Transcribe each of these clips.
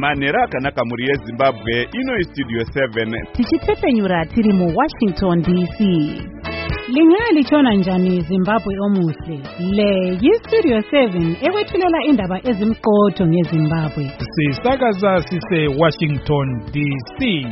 manhero akanaka muri yezimbabwe. Ino istudio 7 tichitepfenyura tiri muWashington DC. Lingalichona njani Zimbabwe omuhle? Le yistudio 7 ewethulela indaba ezimqotho ngeZimbabwe. Sisakaza sise Washington DC.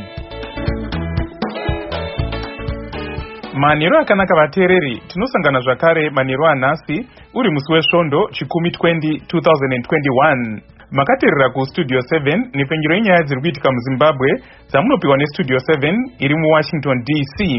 Manhero akanaka vateereri, tinosangana zvakare manhero anhasi uri musi wesvondo chikumi 2021. Makateerera kustudio 7 nepfenyuro yenyaya dziri kuitika muZimbabwe dzamunopiwa nestudio 7 iri muWashington DC.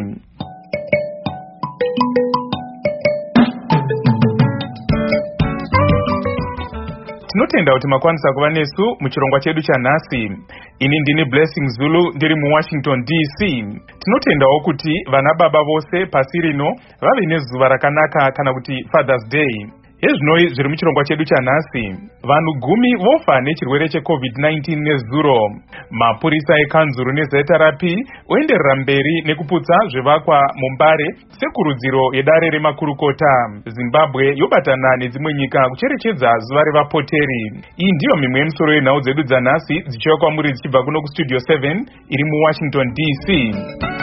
Tinotenda kuti makwanisa kuva nesu muchirongwa chedu chanhasi. Ini ndini Blessing Zulu ndiri muWashington DC. Tinotendawo kuti vana baba vose pasi rino vave nezuva rakanaka kana kuti Father's Day. Hezvinoi zviri muchirongwa chedu chanhasi. Vanhu 10 vofa nechirwere cheCovid-19 nezuro. Mapurisa ekanzuru neZRP oenderera mberi nekuputsa zvivakwa muMbare sekurudziro yedare remakurukota. Zimbabwe yobatana nedzimwe nyika kucherechedza zuva revapoteri. Iyi ndiyo mimwe yemisoro yenhau dzedu dzanhasi dzichiuya kwamuri dzichibva kuno kustudio 7 iri muWashington DC.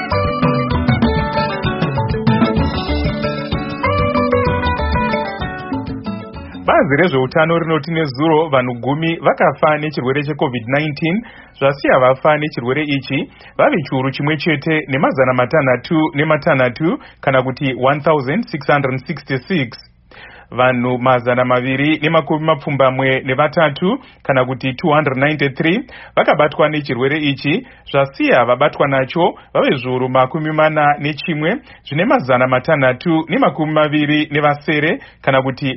Bazi rezveutano rinoti nezuro vanhu 10 vakafa nechirwere cheCovid-19 zvasiya vafa nechirwere ichi vave chiuru chimwe chete nemazana matanhatu kana kuti 1666. Vanhu mazana maviri nemakumi mapfumbamwe nevatatu kana kuti 293 vakabatwa nechirwere ichi zvasiya vabatwa nacho vave zviuru makumi mana nechimwe zvine mazana matanhatu nemakumi maviri nevasere kana kuti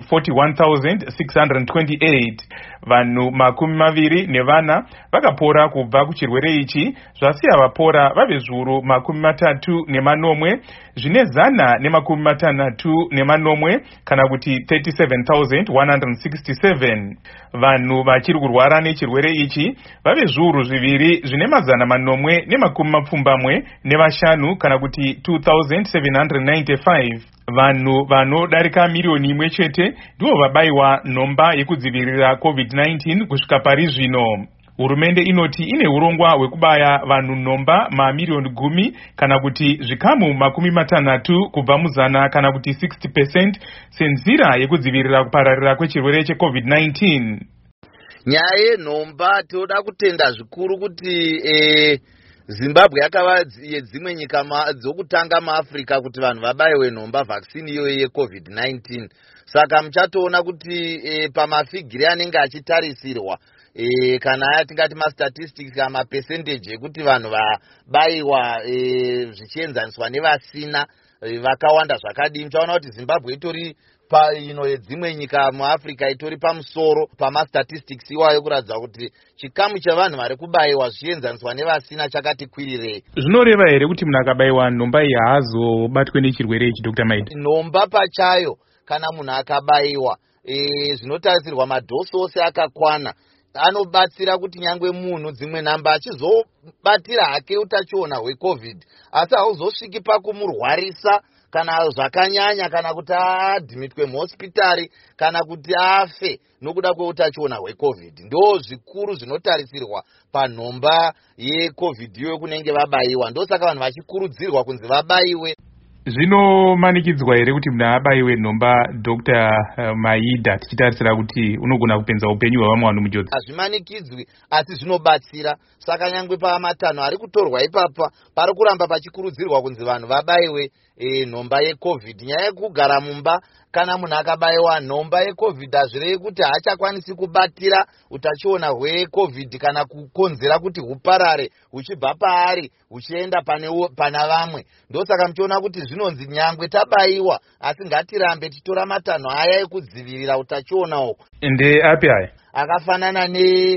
41,628. Vanhu makumi maviri nevana vakapora kubva kuchirwere ichi zvasiya vapora vave zviuru makumi matatu nemanomwe zvine zana nemakumi matanhatu nemanomwe kana kuti 37,167. Vanhu vachiri kurwara nechirwere ichi vave zviuru zviviri zvine mazana manomwe nemakumi mapfumbamwe nevashanu kana kuti 2,795. Vanhu vanodarika miriyoni imwe chete ndivo vabayiwa nhomba yekudzivirira COVID-19 kusvika pari zvino. Hurumende inoti ine urongwa hwekubaya vanhu nhomba mamiriyoni 10 kana kuti zvikamu 60 kubva muzana kana kuti 60% senzira yekudzivirira kupararira kwechirwere cheCovid-19. Nyaya yenhomba toda kutenda zvikuru kuti Zimbabwe yakava yedzimwe nyika dzokutanga muAfrica kuti vanhu vabayiwe nhomba vaccine iyoyo yeCovid-19. Saka muchatoona kuti pamafigiri anenge achitarisirwa kana yatingati mastatistics ama percentage ekuti vanhu vabayiwa zvichienzaniswa nevasina vakawanda zvakadini, muchaona kuti Zimbabwe itori paino yedzimwe nyika muAfrica itori pamusoro pamastatistics iwayo kuratidza kuti chikamu chevanhu vari kubayiwa zvichienzaniswa nevasina chakati kwirirei. Zvinoreva here kuti munhu akabayiwa nhomba iyi haazobatwe nechirwere ichi, Dr. Maida? Nhomba pachayo kana munhu akabayiwa zvinotarisirwa madhosi ose akakwana anobatsira kuti nyangwe munhu dzimwe nhamba achizobatira hake utachiona hweCovid asi hauzosviki pakumurwarisa kana zvakanyanya kana kuti adhimitwe muhospitari kana kuti afe nokuda kweutachiona hweCovid. Ndo zvikuru zvinotarisirwa panhomba yeCovid iyoyo kunenge vabayiwa. Ndosaka vanhu vachikurudzirwa kunzi vabayiwe. Zvinomanikidzwa here kuti munhu abayiwe nhomba, Dr. Maida, tichitarisira kuti unogona kupenza upenyu hwavamwe vanhu mujodzi? Hazvimanikidzwi asi zvinobatsira. Saka nyangwe pamatanho ari kutorwa ipapa pari kuramba pachikurudzirwa kunzi vanhu vabayiwe nhomba yeCovid. Nyaya yekugara mumba kana munhu akabayiwa nhomba yeCovid hazvirevi kuti haachakwanisi kubatira utachiona hweCovid kana kukonzera kuti huparare huchibva paari huchienda pana vamwe. Ndosaka muchiona kuti zvinonzi nyangwe tabayiwa asi ngatirambe titora matanho aya ekudzivirira utachiona uhu. Ndeapi aya? Akafanana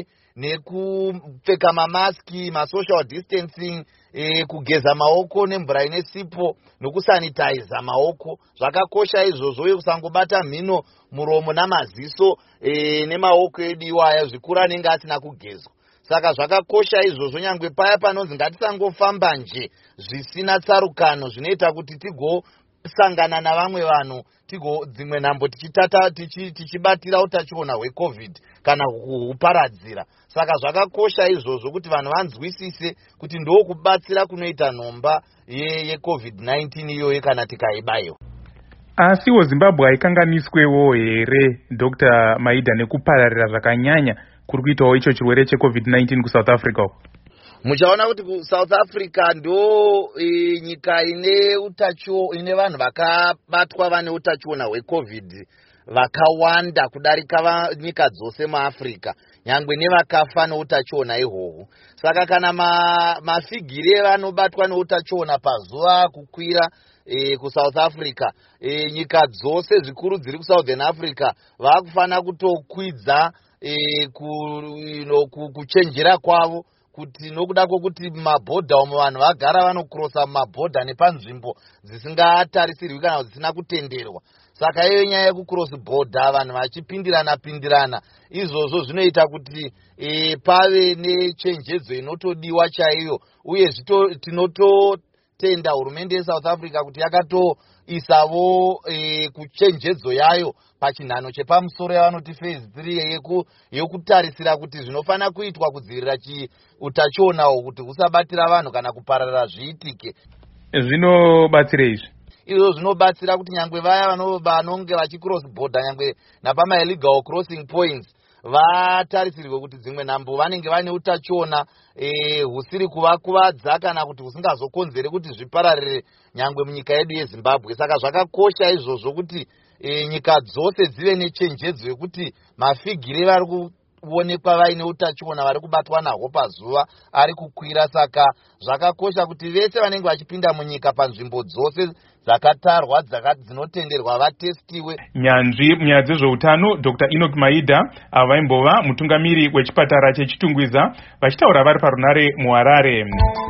nekupfeka mamaski, masocial distancing, kugeza maoko nemvura ine sipo nokusanitiza maoko. Zvakakosha izvozvo uye kusangobata mhino, muromo namaziso nemaoko edu iwaya zvikuru anenge asina kugezwa. Saka zvakakosha izvozvo nyangwe paya panonzi ngatisangofamba nje zvisina tsarukano zvinoita kuti tichisangana navamwe vanhu dzimwe nhambo tichibatira utachiona hwecovid kana kuhuparadzira. Saka zvakakosha izvozvo kuti vanhu vanzwisise kuti ndokubatsira kunoita nhomba yecovid-19 iyoyo kana tikaibayiwa. Asiwo Zimbabwe haikanganiswewo here Dr. Maida nekupararira zvakanyanya kuri kuitawo icho chirwere checovid-19 kuSouth Africa? Muchaona kuti kuSouth Africa ndo nyika ine vanhu vakabatwa vane utachiona hwecovid vakawanda kudarika nyika dzose muAfrica, nyangwe nevakafa neutachiona ihwohwo. Saka kana mafigire vanobatwa neutachiona pazuva kukwira kuSouth Africa, nyika dzose zvikuru dziri kuSouthern Africa vakufanira kutokwidza kuchenjera kwavo, kuti nokuda kwokuti mabhodha umo vanhu vagara vanokrosa mabhodha nepanzvimbo dzisingatarisirwi kana dzisina kutenderwa. Saka iyo nyaya yekucross border vanhu vachipindirana izvozvo zvinoita kuti pave nechenjedzo inotodiwa chaiyo, uye tinototenda hurumende yeSouth Africa kuti yakatoisawo kuchenjedzo yayo pachinhano chepamusoro yavanoti phase 3 yekutarisira kuti zvinofanira kuitwa kudzivirira utachiona kuti husabatira vanhu kana kupararira zviitike. Zvinobatsira izvi? Izvo zvinobatsira kuti nyangwe vaya vanonge vachicross border nyangwe napama illegal crossing points vatarisirwe kuti dzimwe nhambo vanenge vane utachiona husiri kuvakuvadza kana kuti husingazokonzere kuti zvipararire nyangwe munyika yedu yeZimbabwe. Saka zvakakosha izvozvo kuti nyika dzose dzive nechenjedzo yekuti mafigire vari kuonekwa vaine utachiona vari kubatwa nahwo pazuva ari kukwira. Saka zvakakosha kuti vese vanenge vachipinda munyika panzvimbo dzose dzakatarwa dzinotenderwa vatestiwe. Nyanzvi munyaya dzezveutano Dr. Enoch Maida avaimbova mutungamiri wechipatara chechitungwiza vachitaura vari parunare muHarare.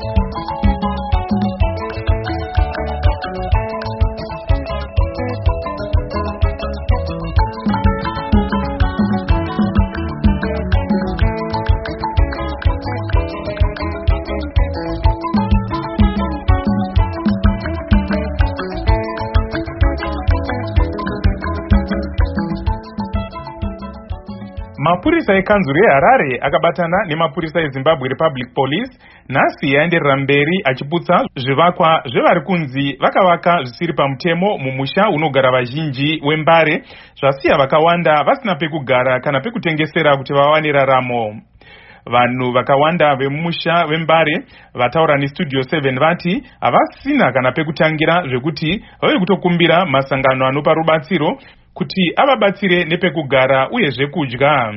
Mapurisa ekanzuru yeHarare akabatana nemapurisa eZimbabwe Republic Police nhasi yaenderera mberi achiputsa zvivakwa zvevari kunzi vakavaka zvisiri pamutemo mumusha unogara vazhinji weMbare, zvasiya vakawanda vasina pekugara kana pekutengesera kuti vawane raramo. Vanhu vakawanda vemusha weMbare vataura neStudio 7 vati havasina kana pekutangira zvekuti vave kutokumbira masangano anopa rubatsiro kuti avabatsire nepekugara uye zvekudya.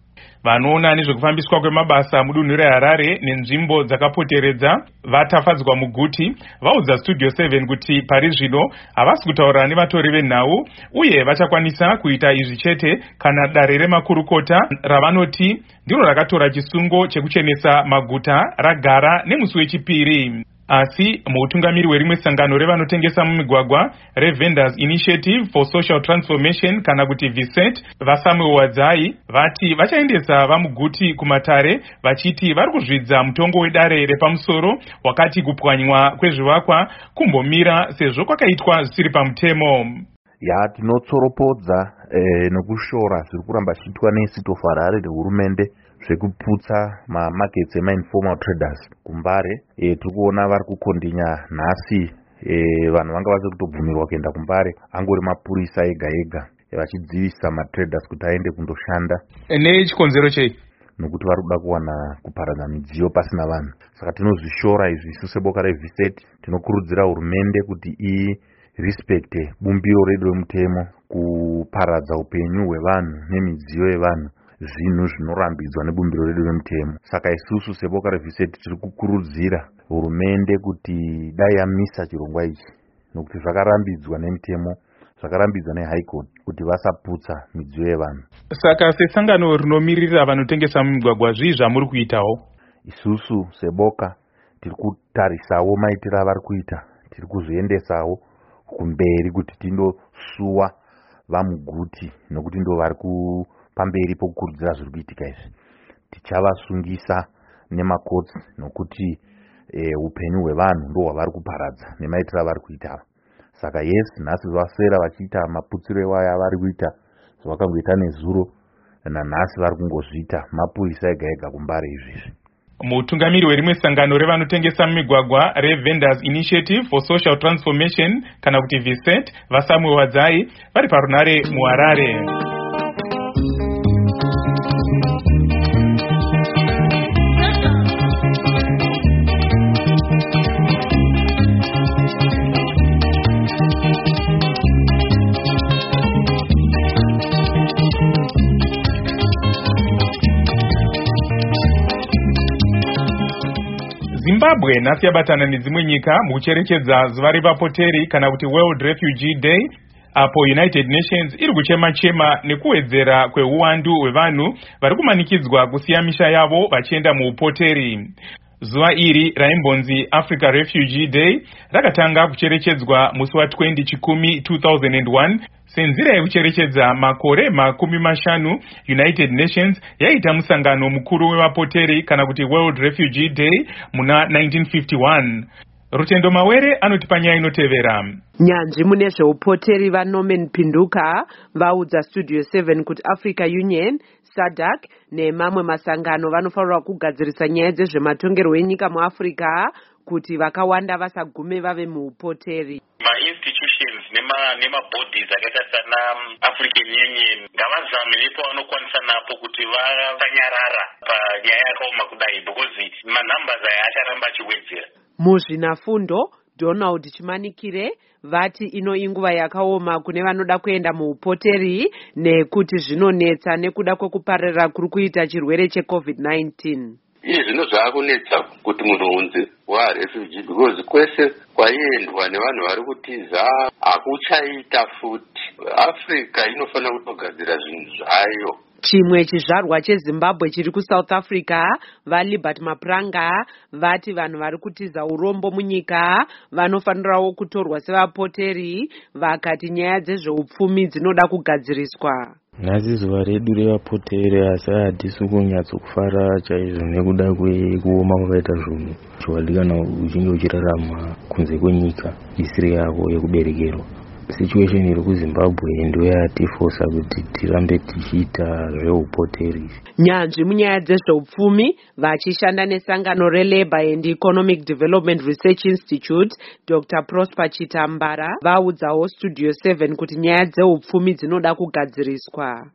Vanoona nezvekufambiswa kwemabasa mudunhu reHarare nenzvimbo dzakapoteredza vatafadzwa muguti vaudza Studio 7 kuti pari zvino havasi kutaura nevatori venhau uye vachakwanisa kuita izvi chete kana dare remakurukota ravanoti ndiro rakatora chisungo chekuchenesa maguta ragara nemusi wechipiri. Asi muutungamiri werimwe sangano revanotengesa mumigwagwa reVendors Initiative for Social Transformation kana kuti VSET vaSamuel Wadzai vati vachaendesa vamuguti kumatare vachiti vari kuzvidza mutongo wedare repamusoro wakati kupwanywa kwezvivakwa kumbomira sezvo kwakaitwa zvisiri pamutemo. Tinotsoropodza nokushora zviri kuramba zvichiitwa neCity of Harare nehurumende zvekuputsa mamarkets ema-informal traders kuMbare. Tiri kuona vari kukondinya nhasi vanhu vanga vasi kutobvumirwa kuenda kuMbare angori mapurisa ega vachidzivisa matraders kuti aende kundoshanda. Nechikonzero chei? Nokuti vari kuda kuwana kuparadza midziyo pasina vanhu. Saka tinozvishora izvi isu seboka reVSET tinokurudzira hurumende kuti irespekte bumbiro redu remutemo kuparadza upenyu hwevanhu nemidziyo yevanhu zvinhu zvinorambidzwa nebumbiro redu remutemo. Saka isusu seboka reVSET tiri kukurudzira hurumende kuti dai yamisa chirongwa ichi nokuti zvakarambidzwa nemutemo, zvakarambidzwa neHigh Court kuti vasaputsa midziyo yevanhu. Saka sesangano rinomirira vanotengesa mumigwagwa zvii zvamuri kuitawo? Isusu seboka tiri kutarisawo maitiro avari kuita, tiri kuzviendesawo kumberi kuti tindosuwa vamuguti nokuti ndo vari pamberi pokukurudzira zviri kuitika izvi. Tichavasungisa nemakotsi nokuti upenyu hwevanhu ndo hwavari kuparadza nemaitiro avari kuita. Saka yes, nhasi vaswera vachiita maputsiro ewayo avari kuita zvavakangoita nezuro, nanhasi vari kungozviita mapurisa ega ega kumbare izvizvi. Mutungamiri werimwe sangano revanotengesa mumigwagwa reVendors Initiative for Social Transformation kana kuti VSET, vaSamuel Wadzai, vari parunare muHarare. Zimbabwe nhasi yabatana nedzimwe nyika mukucherechedza zuva revapoteri kana kuti World Refugee Day, apo United Nations iri kuchema-chema nekuwedzera kweuwandu hwevanhu vari kumanikidzwa kusiya misha yavo vachienda muupoteri. Zuva iri raimbonzi Africa Refugee Day rakatanga kucherechedzwa musi wa20 Chikumi 2001 senzira yekucherechedza makore 50 United Nations yaita musangano mukuru wevapoteri kana kuti World Refugee Day muna 1951. Rutendo Mawere anotipa nyaya inotevera. Nyanzvi mune zveupoteri vaNorman Pinduka vaudza Studio 7 kuti Africa Union, SADC nemamwe masangano vanofanirwa kugadzirisa nyaya dzezvematongerwo enyika muAfrica kuti vakawanda vasagume vave muupoteri. Ma-institutions nema-bodies akaita sana African Union ngavazame nepavanokwanisa napo kuti vasanyarara panyaya yakaoma kudai because manumbers aya acharamba achiwedzera. Muzvinafundo, Donald Chimanikire vati ino inguva yakaoma kune vanoda kuenda muupoteri nekuti zvinonetsa nekuda kwekupararira kuri kuita chirwere cheCovid-19. Zvino zvaakunetsa kuti munhunzi warefugee because kwese kwaiendwa nevanhu vari kutiza hakuchaita futi. Africa inofanira kutogadzira zvinhu zvayo. Chimwe chizvarwa cheZimbabwe chiri kuSouth Africa, vaLibert Mapranga vati vanhu vari kutiza urombo munyika vanofanirawo kutorwa sevapoteri, vakati nyaya dzezveupfumi dzinoda kugadziriswa. Nhasi zuva redu revapoteri asi hatisi kunyatsokufara chaizvo nekuda kwekuoma kwakaita zvinhu chiwadikana uchinge uchirarama kunze kwenyika isiri yako yekuberekerwa. Situation iri kuZimbabwe ndio yatifosa kuti tirambe tichiita zveupoteri. Nyanzvi munyaya dzezveupfumi vachishanda nesangano reLabour and Economic Development Research Institute, Dr. Prosper Chitambara vaudzawo Studio 7 kuti nyaya dzeupfumi dzinoda kugadziriswa.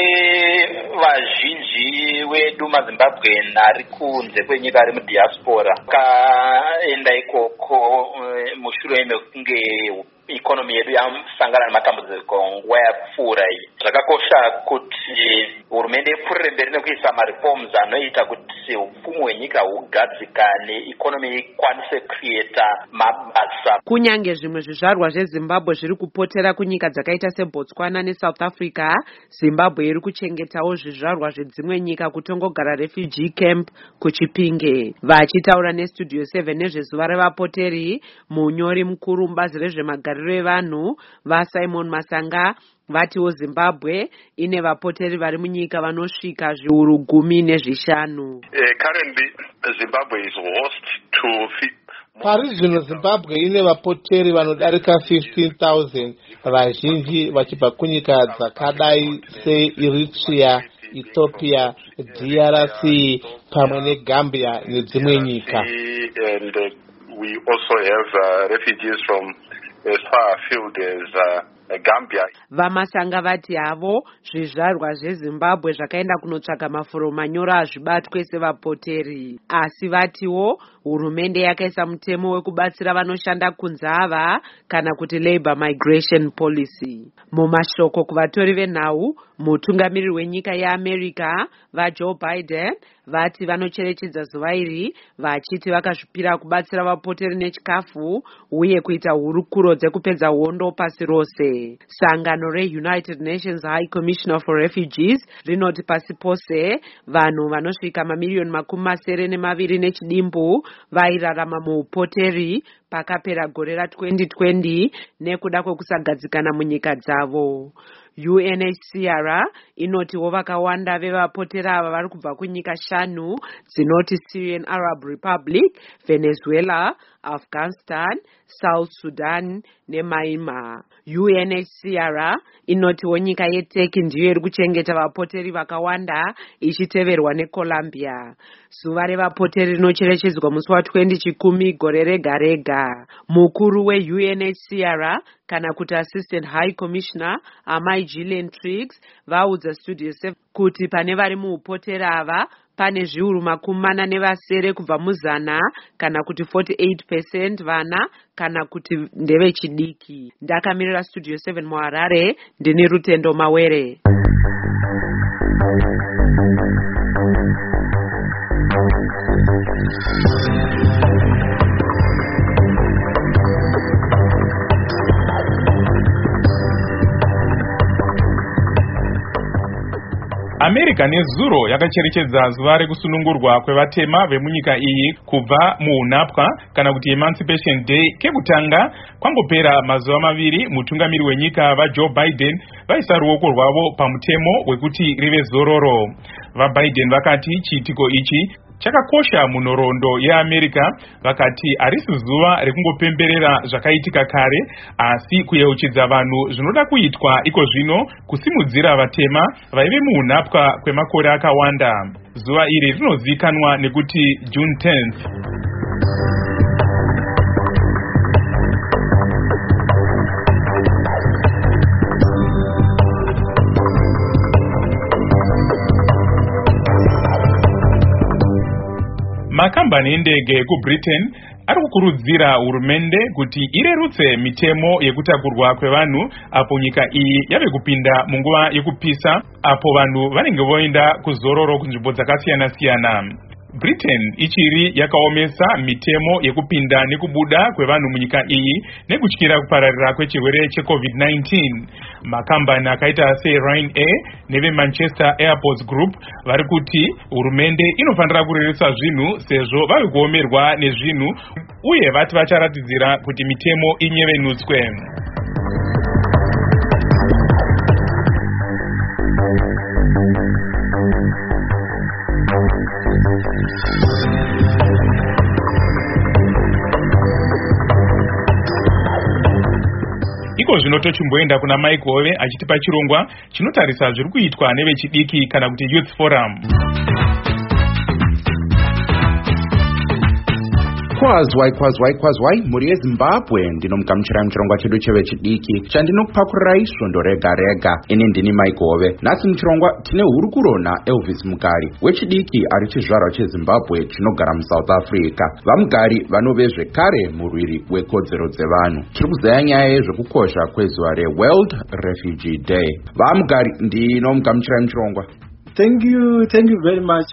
Vazhinji wedu maZimbabwean ari kunze kwenyika ari mudiaspora kaenda ikoko mushure mekunge ikonomi yedu yasangana nematambudziko nguva yapfuura iyi. Zvakakosha kuti hurumende ipfuurire mberi nekuisa mareforms anoita kuti upfumi hwenyika hugadzikane, ikonomi ikwanise kuita mabasa. Kunyange zvimwe zvizvarwa zveZimbabwe zviri kupotera kunyika dzakaita seBotswana neSouth Africa, Zimbabwe iri kuchengetawo zvizvarwa zvedzimwe nyika kutongogara refugee camp kuChipinge. Vachitaura neStudio 7 nezvezuva revapoteri, munyori mukuru mubazi rezvemagariro evanhu vaSimon Masanga vatiwo Zimbabwe ine vapoteri vari munyika vanosvika zviuru 15. Currently Zimbabwe is host to pari zvino Zimbabwe ine vapoteri vanodarika 15,000, vazhinji vachibva kunyika dzakadai seEritrea, Ethiopia, DRC pamwe neGambia nedzimwe nyika. And we also have refugees from as far afield as Gambia. Vamasanga vati havo zvizvarwa zveZimbabwe zvakaenda kunotsvaga mafuro manyoro azvibatwe sevapoteri, asi vatiwo hurumende yakaisa mutemo wekubatsira vanoshanda kunze ava kana kuti Labour Migration Policy. Mumashoko kuvatori venhau, mutungamiriri wenyika yeAmerica vaJoe Biden vati vanocherechedza zuva iri vachiti vakazvipira kubatsira vapoteri nechikafu uye kuita hurukuro dzekupedza hondo pasi rose. Sangano reUnited Nations High Commissioner for Refugees rinoti pasi pose vanhu vanosvika mamiliyoni 72 nechidimbu vairarama muupoteri pakapera gore ra2020 nekuda kwekusagadzikana munyika dzavo. UNHCR inotiwo vakawanda vevapoteri ava vari kubva kunyika 5 dzinoti Syrian Arab Republic, Venezuela, Afghanistan, South Sudan neMyanmar. UNHCR inotiwo nyika yeTurkey ndiyo iri kuchengeta vapoteri vakawanda ichiteverwa neColombia. Zuva revapoteri rinocherechedzwa musi wa20 chikumi gore rega rega. Mukuru weUNHCR kana kuti Assistant High Commissioner Amai Gillian Triggs vaudza Studio 7 kuti pane vari muupoteri ava pane zviuru 40 kubva muzana kana kuti 48% vana kana kuti ndevechidiki. Ndakamirira Studio 7 muHarare, ndini Rutendo Mawere. America nezuro yakacherechedza zuva rekusunungurwa kwevatema vemunyika iyi kubva muunapwa kana kuti Emancipation Day kekutanga kwangopera mazuva 2 mutungamiri wenyika vaJoe Biden vaisa ruoko rwavo pamutemo wekuti rive zororo. VaBiden vakati chiitiko ichi chakakosha munhoroondo yeAmerica, vakati harisi zuva rekungopemberera zvakaitika kare asi kuyeuchidza vanhu zvinoda kuitwa iko zvino kusimudzira vatema vaive muunapwa kwemakore akawanda. Zuva iri rinozivikanwa nekuti June 10th. Makambani endege ekuBritain ari kukurudzira hurumende kuti irerutse mitemo yekutakurwa kwevanhu apo nyika iyi yave kupinda munguva yekupisa apo vanhu vanenge voenda kuzororo kunzvimbo dzakasiyana-siyana. Britain ichiri yakaomesa mitemo yekupinda nekubuda kwevanhu munyika iyi nekutyira kupararira kwechirwere cheCovid-19. Makambani akaita seRyanair neveManchester Airports Group vari kuti hurumende inofanira kurerutsa zvinhu sezvo vave kuomerwa nezvinhu uye vati vacharatidzira kuti mitemo inyevenutswe. Iko zvino tochimboenda kuna Mike Hove achitipa chirongwa chinotarisa zviri kuitwa nevechidiki kana kuti Youth Forum. Kwazwai muri yeZimbabwe ndinomugamuchirai muchirongwa chedu chevechidiki chandinokupakurirai svondo rega rega. Ini ndini Mike Hove. Nhasi muchirongwa tine hurukuro naElvis Mugari wechidiki ari chizvarwa cheZimbabwe chinogara muSouth Africa. VaMugari vanove zvekare murwiri wekodzero dzevanhu. Tiri kuzeya nyaya yezvekukosha kwezuva reWorld Refugee Day. VaMugari ndinomugamuchirai muchirongwa. Thank you very much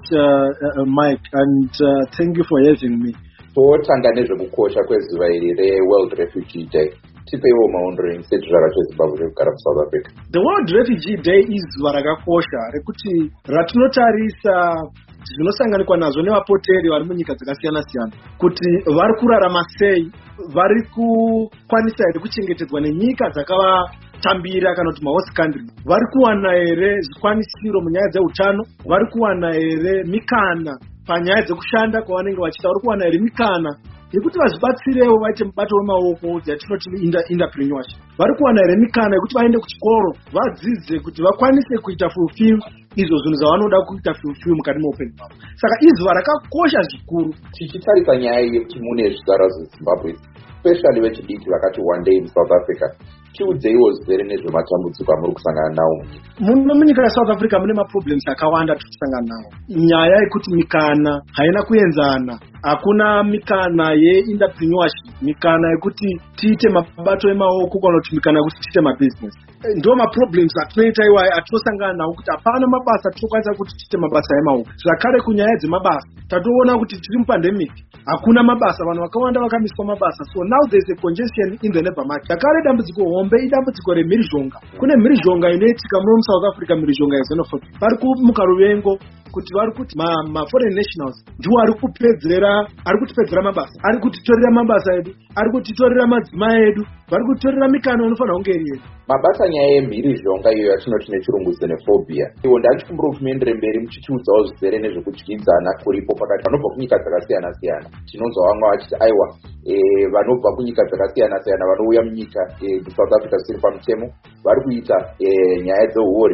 Mike, and thank you for having me. Totanga nezvekukosha kwezuva iri reWorld Refugee Day. Tipeiwo maondero sechizvarwa cheZimbabwe chekugara muSouth Africa. The World Refugee Day izuva rakakosha rekuti ratinotarisa zvinosanganikwa nazvo nevapoteri vari munyika dzakasiyana-siyana kuti vari kurarama sei, vari kukwanisa here kuchengetedzwa nenyika dzakavatambira kana kuti mahost country, vari kuwana here zvikwanisiro munyaya dzeutano, vari kuwana here mikana panyaya dzekushanda kwavanenge vachiita, vari kuwana here mikana yekuti vazvibatsirewo vaite mubato wemaoko dzatinoti entrepreneurship, vari kuwana here mikana yekuti vaende kuchikoro vadzidze kuti vakwanise kuita fulfill izvo zvinhu zvavanoda kuita fulfill mukati meupenyu hwavo. Saka izuva rakakosha zvikuru. Tichitarisa nyaya yekuti mune zvizvarwa zveZimbabwe especially vechidiki vakati one day muSouth Africa, tiudzeiwo zvizere nezvematambudziko amuri kusangana nawo muno munyika yeSouth Africa. Mune maproblems akawanda tikusangana nawo. Nyaya yekuti mikana haina kuenzana, hakuna mikana yeinterpreneurship, mikana yekuti tiite mabato emaoko kana kuti mikana yekuti tiite mabusiness. Ndo maproblems atinoita iwayo atinosangana nawo kuti hapana mabasa tinokwanisa kuti tiite mabasa emaoko. Zvakare kunyaya dzemabasa tatoona kuti tiri mupandemic, hakuna mabasa, vanhu vakawanda vakamiswa mabasa, so now there is a congestion in the labor market. Zvakare dambudziko hombe idambudziko remhirizhonga. Kune mhirizhonga inoitika muno muSouth Africa, mhirizhonga yexenophobia. Pari kumuka ruvengo kuti vari kuti ma-foreign nationals ndiwo ari kutipedzera mabasa, ari kutitorera mabasa edu, ari kutitorera madzimai edu, vari kutitorera mikana inofanira kunge iri yedu. mabasa nyaya yemhirizhonga iyo yatinoti nechirungu xenophobia. Iwo ndachikumbura kuti muendere mberi muchichiudzawo zvizere nezvekudyidzana kuripo pakati vanobva kunyika dzakasiyana-siyana. Tinonzwa vamwe vachiti aiwa vanobva kunyika dzakasiyana-siyana vanouya munyika South Africa zvisiri pamutemo vari kuita nyaya dzeuori,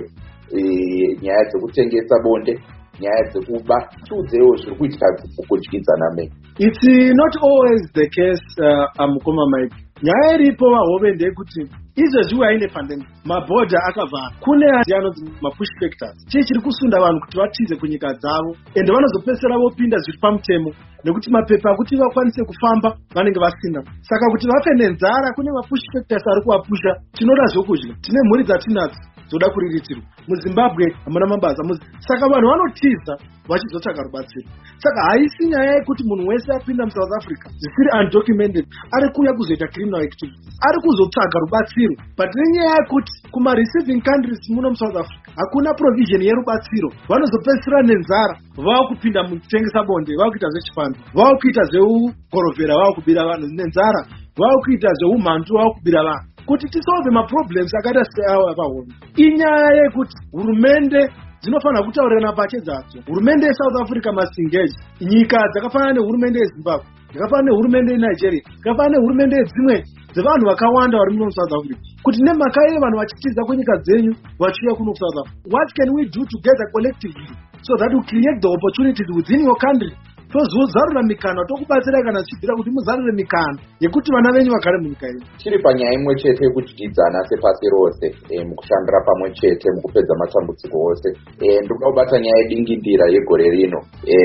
nyaya dzekutengesa bonde, nyaya dzekuba. Tiudzewo zviri kuitika kudyidzana me. It's not always the case, Mukoma Mike. Nyaya iripo vahove ndeyekuti izvezvi waine pandemic mabhodha akavhara, kune anonzi mapush factors, chiri kusunda vanhu kuti vatize kunyika dzavo ende vanozopedzisira vopinda zviri pamutemo nekuti mapepa akuti vakwanise kufamba vanenge vasina. Saka kuti vafe nenzara kune mapush factors ari kuvapusha. Tinoda zvokudya, tine mhuri dzatinadzo dzoda kuriritirwa. MuZimbabwe hamuna mabasa, saka vanhu vanotiza vachizotsvaga rubatsiro. Saka haisi nyaya yekuti munhu wese apinda muSouth Africa zvisiri undocumented ari kuuya kuzoita criminal activities, ari kuzotsvaga rubatsiro. But nenyaya yekuti kuma receiving countries muno muSouth Africa hakuna provision yerubatsiro, vanozopedzisira nenzara, vavakupinda mukutengesa bonde, vakuita zvechifambi, vakuita zveugorovhera, vakubira vanhu nenzara, vakuita zveumhandu, vakubira vanhu. Kuti tisolve maproblems akaita seawa pahomwe, inyaya yekuti hurumende dzinofanira kutaurirana pache dzadzo. Hurumende yeSouth Africa must engage. Nyika dzakafanana nehurumende yeZimbabwe, dzakafanana nehurumende yeNigeria, dzakafanana nehurumende yedzimwe dzevanhu vakawanda vari muno muSouth Africa, kuti nemhaka ye vanhu vachitiza kunyika dzenyu vachiuya kuno kuSouth Africa. What can we do together collectively so that we create the opportunities within your country? Tozozarura mikana, tokubatsira kana zvichibvira kuti muzarure mikana yekuti vana venyu vagare munyika yedu. Tiri panyaya imwe chete yekudyidzana sepasi rose, mukushandira pamwe chete mukupedza matambudziko ose. Ndikuda kubata nyaya yedingindira yegore rino,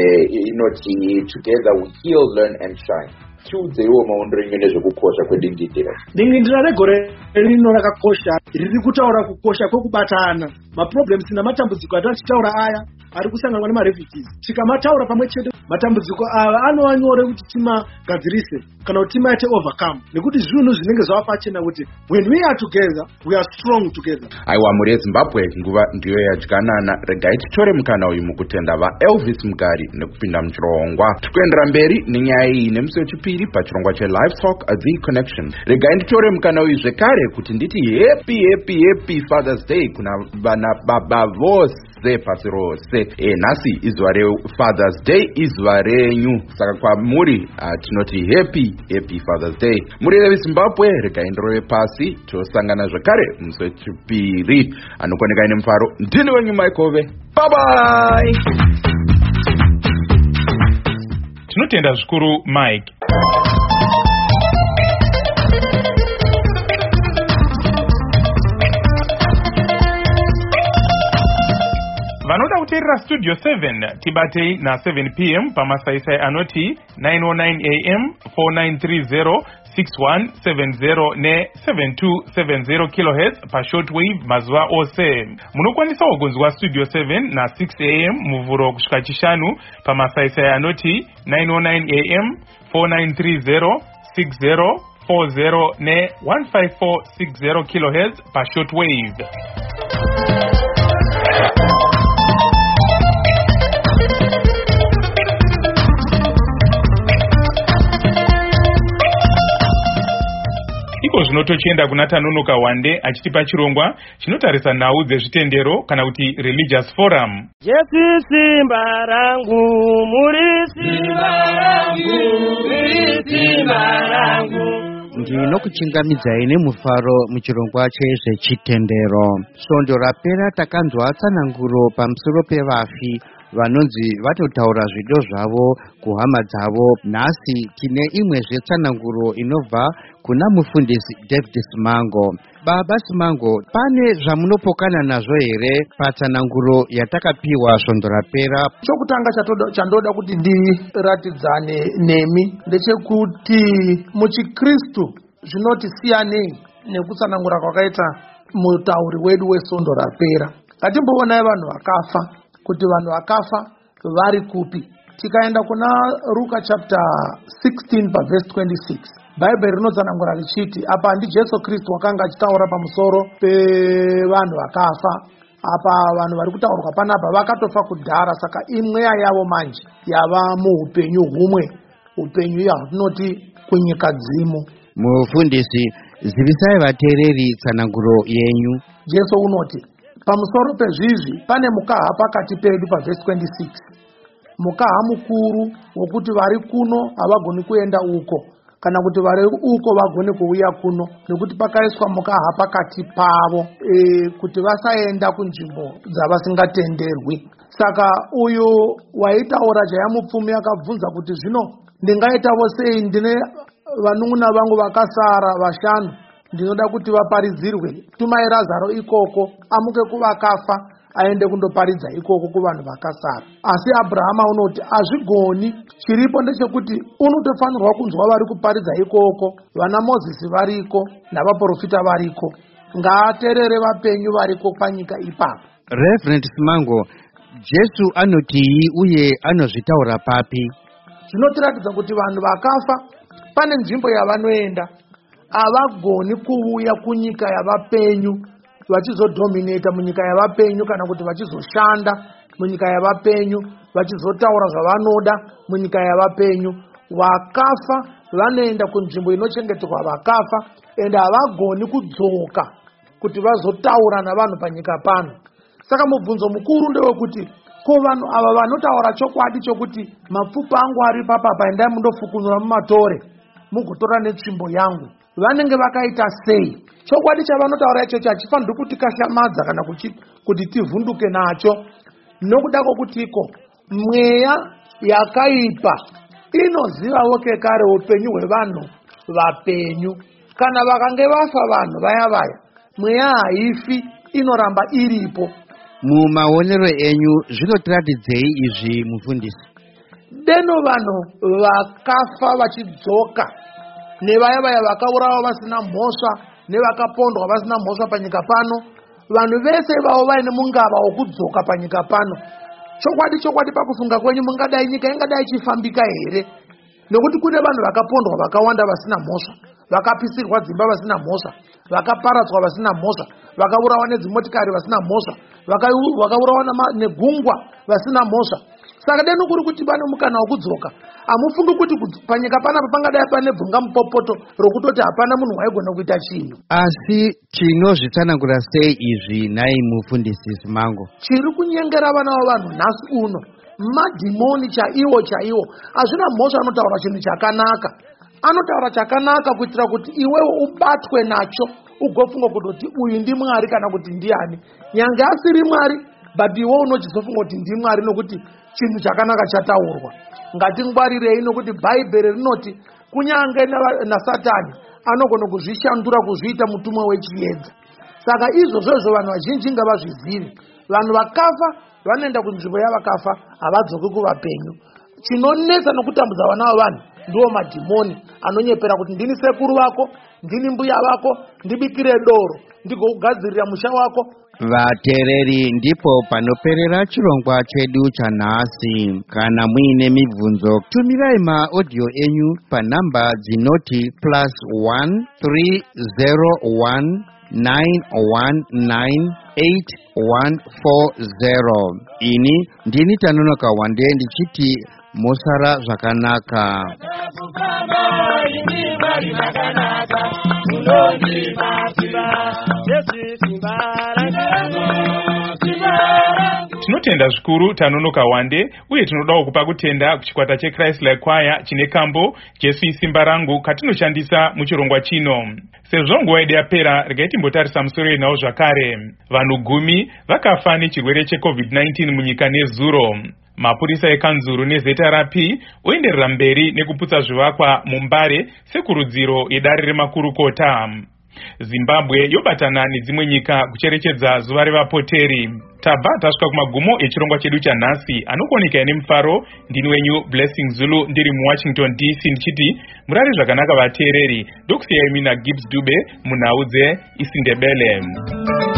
inoti together we heal, learn and shine. Tiudzeiwo maondero enyu nezvekukosha kwedingindira. Dingindira regore rino rakakosha, riri kutaura kukosha kwekubatana. Maproblems namatambudziko atachitaura aya ari kusanganwa nemarefugees. Tikamataura pamwe chete matambudziko ava anova nyore kuti timagadzirise kana kuti timaite overcome, nekuti zvinhu zvinenge zvava pachena kuti when we are together we are strong together. Aiwa, mhuri yeZimbabwe, nguva ndiyo yadyanana. Regai titore mukana uyu mukutenda vaElvis Mugari nekupinda muchirongwa. Tikuendera mberi nenyaya iyi nemusi wechipiri pachirongwa cheLivetalk The Connection. Regai nditore mukana uyu zvekare kuti nditi happy Father's Day kuna vana baba vose pasi rose. Nhasi izuva reFathers Day, izuva renyu. Saka kwamuri tinoti happy Father's Day. Muri veZimbabwe, regai ndirove pasi tosangana zvekare musi wechipiri. Anokoneka ine mufaro, ndini wenyu Maikove. Bye bye. Tinotenda zvikuru Mike. Vanoda kuteerera Studio 7 tibatei na7 p.m. pamasaisai anoti 909 am 4930 6170 ne7270 kHz pashortwave mazuva ose. Munokwanisawo kunzwa Studio 7 na6 am muvhuro kusvika chishanu pamasaisai anoti 909 am 4930 6040 ne15460 kHz pashortwave. Iko zvino tochienda kuna Tanunuka Wande achitipa chirongwa chinotarisa nhau dzezvitendero kana kuti religious forum. Jesu simba rangu, muri simba rangu, muri simba rangu. Ndinokuchingamidzai nemufaro muchirongwa chezvechitendero. Svondo rapera takanzwa tsananguro pamusoro pevafi vanonzi vatotaura zvido zvavo kuhama dzavo. Nhasi tine imwezve tsananguro inobva kuna mufundisi David Simango. Baba Simango, pane zvamunopokana nazvo here patsananguro yatakapiwa svondo rapera? Chokutanga chandoda kuti ndiratidzane nemi ndechekuti muchiKristu zvinoti siyanei nekutsanangura kwakaita mutauri wedu wesvondo rapera. Ngatimboonai vanhu vakafa kuti vanhu vakafa vari kupi. Tikaenda kuna Luka chapter 16 verse 26, Bible rinotsanangura richiti apa handi Jesu Kristu wakanga achitaura pamusoro pevanhu vakafa apa vanhu vari kutaurwa panapa vakatofa kudhara, saka imweya yavo manje yava muupenyu humwe, upenyu hwatinoti kunyika dzimu. Mufundisi, zivisai vateereri tsananguro yenyu. Jesu unoti pamusoro pezvizvi pane mukaha pakati pedu pavhesi 26, mukaha mukuru wokuti vari kuno havagoni kuenda uko, kana kuti vari uko vagoni kuuya kuno, nekuti pakaiswa mukaha pakati pavo kuti vasaenda kunzvimbo dzavasingatenderwi. Saka uyu waitaura chayamupfumi akabvunza kuti zvino ndingaitavo sei, ndine vanun'una vangu vakasara 5, ndinoda kuti vaparidzirwe. Tumai Razaro ikoko amuke kuvakafa aende kundoparidza ikoko kuvanhu vakasara. Asi Abrahama unoti hazvigoni, chiripo ndechekuti unotofanirwa kunzwa vari kuparidza ikoko, vana Mozisi variko navaprofita variko, ngaateerere vapenyu variko panyika ipapo. Reverend Simango, Jesu anotii uye anozvitaura papi? Zvinotiratidza kuti vanhu vakafa pane nzvimbo yavanoenda, havagoni kuuya kunyika yavapenyu vachizodominata munyika yavapenyu, kana kuti vachizoshanda munyika yavapenyu, vachizotaura zvavanoda munyika yavapenyu. Vakafa vanoenda kunzvimbo inochengeterwa vakafa, ende havagoni kudzoka kuti vazotaura navanhu panyika pano. Saka mubvunzo mukuru ndewekuti ko vanhu ava vanotaura chokwadi chokuti mapfupa angu ari papapa, endai mundofukunura mumatore mugotora netsvimbo yangu, vanenge vakaita sei? Chokwadi chavanotaura ichocho hachifaniri kutikashamadza kana kuti tivhunduke nacho, nokuda kwokutiko mweya yakaipa inozivawo kekare upenyu hwevanhu vapenyu. Kana vakange vafa vanhu vaya, mweya haifi, inoramba iripo. Mumaonero enyu zvinotiratidzei izvi mufundisi? Deno vanhu vakafa vachidzoka, nevaya vakaurawa vasina mhosva, nevakapondwa vasina mhosva panyika pano, vanhu vese vavo vaine mungava wokudzoka panyika pano. Chokwadi pakufunga kwenyu mungadai nyika ingadai ichifambika here? Nokuti kune vanhu vakapondwa vakawanda vasina mhosva, vakapisirwa dzimba vasina mhosva, vakaparadzwa vasina mhosva, vakaurawa nedzimotikari vasina mhosva, vakaurawa negungwa vasina mhosva. Saka deno kuri kuti pane mukana wokudzoka. Hamufungi kuti panyika panapa pangadai pane bvunga mupopoto rokutoti hapana munhu waigona kuita chinhu? Asi tinozvitsanangura sei izvi nhai mufundisi Simango? Chiri kunyengera vana vavanhu nhasi uno madhimoni chaiwo. Hazvina mhosva anotaura chinhu chakanaka. Anotaura chakanaka kuitira kuti iwewe ubatwe nacho, ugofunga kutoti uyu ndimwari kana kuti ndiani. Nyange asiri mwari, but iwe unochizofunga kuti ndimwari nokuti chinhu chakanaka chataurwa. Ngatingwarirei nokuti Bhaibheri rinoti kunyange naSatani anogona kuzvishandura kuzviita mutumwa wechiedza. Saka izvozvo vanhu vazhinji ngavazvizive. Vanhu vakafa vanoenda kunzvimbo yavakafa, havadzoki kuvapenyu. Chinonetsa nokutambudza vana vavanhu ndiwo madhimoni anonyepera kuti ndini sekuru vako, ndini mbuya vako, ndibikire doro ndigokugadzirira musha wako. Vateereri, ndipo panoperera chirongwa chedu chanhasi. Kana muine mibvunzo, tumirai maaudio enyu panhamba dzinoti +1 301 919 8140. Ini ndini Tanonoka Wande ndichiti mosara zvakanaka. Tinotenda zvikuru Tanonoka Wande, uye tinodawo kupa kutenda kuchikwata cheChrist Like Choir chine kambo Jesu isimba rangu katinoshandisa muchirongwa chino. Sezvo nguva yedu yapera, regai timbotarisa musoro yenhau zvakare. Vanhu 10 vakafa nechirwere cheCovid-19 munyika nezuro. Mapurisa ekanzuru neZRP oenderera mberi nekuputsa zvivakwa muMbare sekurudziro yedare remakurukota. Zimbabwe yobatana nedzimwe nyika kucherechedza zuva revapoteri. Tabva tasvika kumagumo echirongwa chedu chanhasi. Anokuoneka nemufaro, ndini wenyu Blessing Zulu ndiri muWashington DC ndichiti murari zvakanaka vateereri. Ndokusiyai mina Gibbs Dube munhau dzeIsindebele.